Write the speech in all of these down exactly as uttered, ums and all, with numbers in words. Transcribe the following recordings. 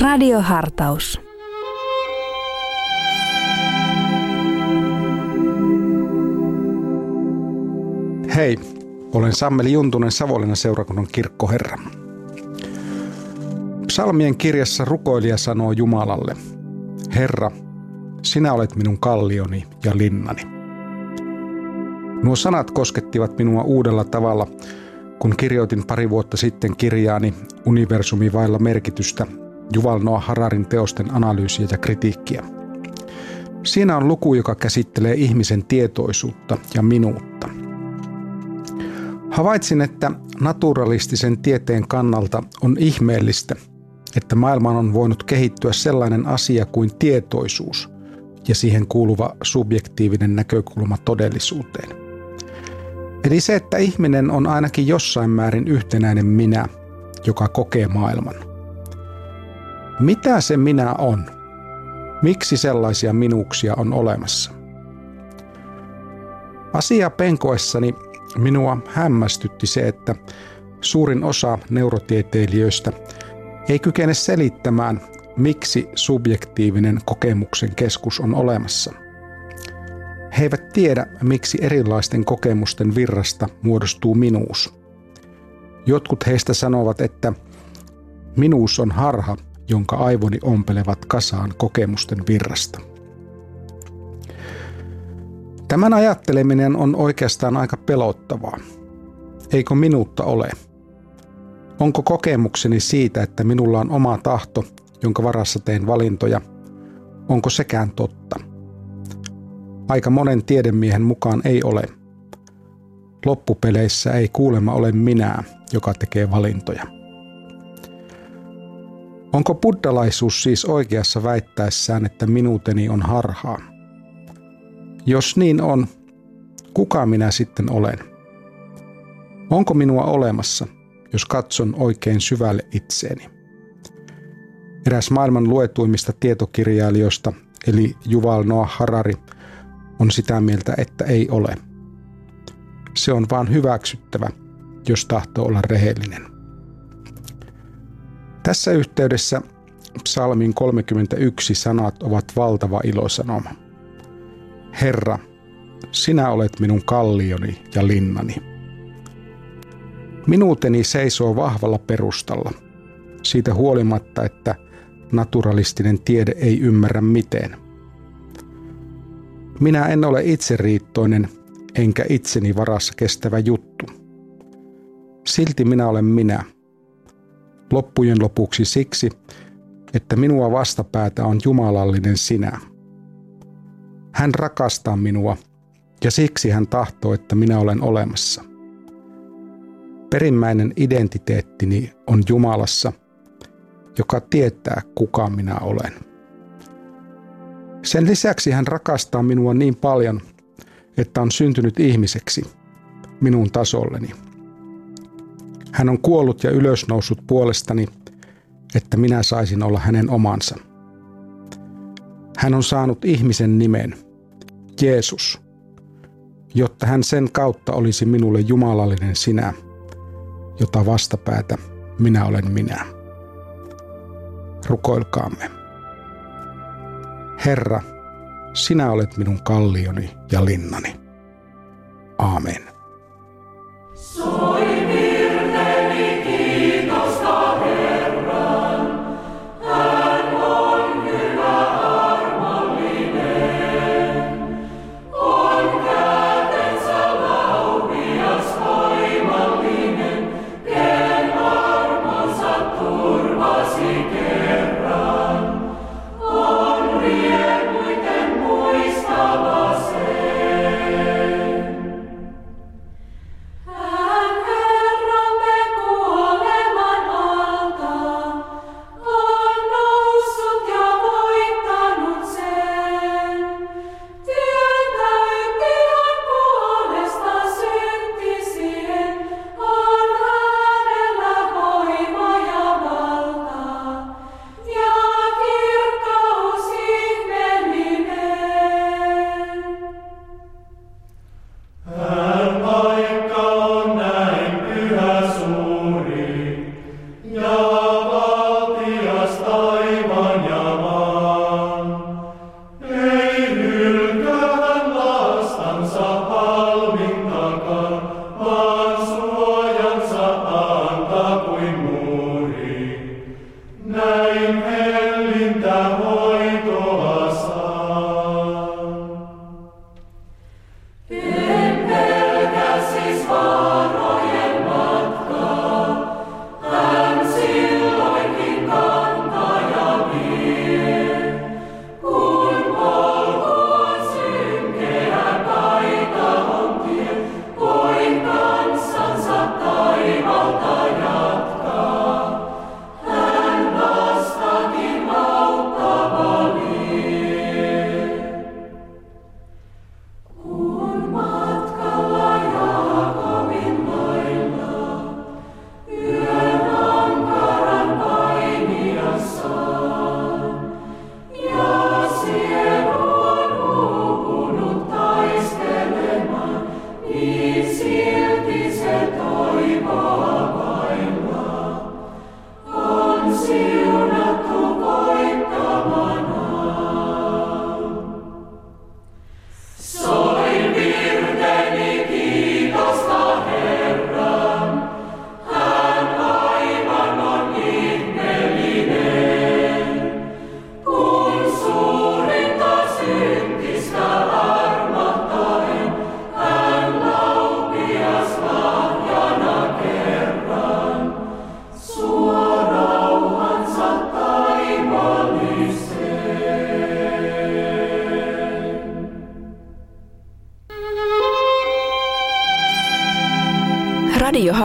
Radiohartaus. Hei, olen Sammeli Juntunen, Savonlinnan seurakunnan kirkkoherra. Psalmien kirjassa rukoilija sanoo Jumalalle: Herra, sinä olet minun kallioni ja linnani. Nuo sanat koskettivat minua uudella tavalla, kun kirjoitin pari vuotta sitten kirjaani Universumi vailla merkitystä, Yuval Noah Hararin teosten analyysiä ja kritiikkiä. Siinä on luku, joka käsittelee ihmisen tietoisuutta ja minuutta. Havaitsin, että naturalistisen tieteen kannalta on ihmeellistä, että maailmaan on voinut kehittyä sellainen asia kuin tietoisuus ja siihen kuuluva subjektiivinen näkökulma todellisuuteen. Eli se, että ihminen on ainakin jossain määrin yhtenäinen minä, joka kokee maailman. Mitä se minä on? Miksi sellaisia minuuksia on olemassa? Asia penkoessani minua hämmästytti se, että suurin osa neurotieteilijöistä ei kykene selittämään, miksi subjektiivinen kokemuksen keskus on olemassa. He eivät tiedä, miksi erilaisten kokemusten virrasta muodostuu minuus. Jotkut heistä sanovat, että minuus on harha, jonka aivoni ompelevat kasaan kokemusten virrasta. Tämän ajatteleminen on oikeastaan aika pelottavaa. Eikö minuutta ole? Onko kokemukseni siitä, että minulla on oma tahto, jonka varassa teen valintoja, onko sekään totta? Aika monen tiedemiehen mukaan ei ole. Loppupeleissä ei kuulemma ole minä, joka tekee valintoja. Onko buddhalaisuus siis oikeassa väittäessään, että minuuteni on harhaa? Jos niin on, kuka minä sitten olen? Onko minua olemassa, jos katson oikein syvälle itseeni? Eräs maailman luetuimmista tietokirjailijoista, eli Yuval Noah Harari, on sitä mieltä, että ei ole. Se on vaan hyväksyttävä, jos tahtoo olla rehellinen. Tässä yhteydessä psalmin kolmekymmentäyksi sanat ovat valtava ilosanoma. Herra, sinä olet minun kallioni ja linnani. Minuuteni seisoo vahvalla perustalla, siitä huolimatta, että naturalistinen tiede ei ymmärrä miten. Minä en ole itseriittoinen, enkä itseni varassa kestävä juttu. Silti minä olen minä. Loppujen lopuksi siksi, että minua vastapäätä on jumalallinen sinä. Hän rakastaa minua, ja siksi hän tahtoo, että minä olen olemassa. Perimmäinen identiteettini on Jumalassa, joka tietää, kuka minä olen. Sen lisäksi hän rakastaa minua niin paljon, että on syntynyt ihmiseksi, minun tasolleni. Hän on kuollut ja ylösnoussut puolestani, että minä saisin olla hänen omansa. Hän on saanut ihmisen nimen, Jeesus, jotta hän sen kautta olisi minulle jumalallinen sinä, jota vastapäätä minä olen minä. Rukoilkaamme. Herra, sinä olet minun kallioni ja linnani. Aamen. Hän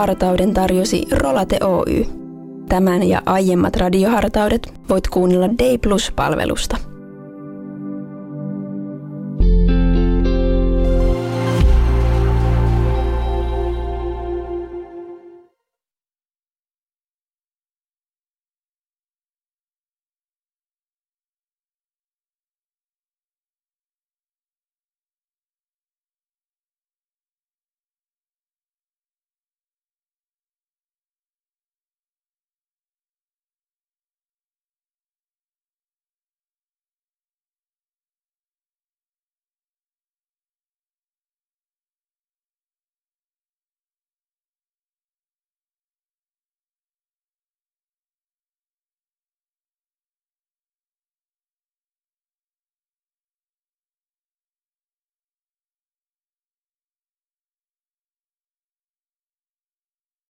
radiohartauden tarjosi Rolate Oy. Tämän ja aiemmat radiohartaudet voit kuunnella Day Plus-palvelusta.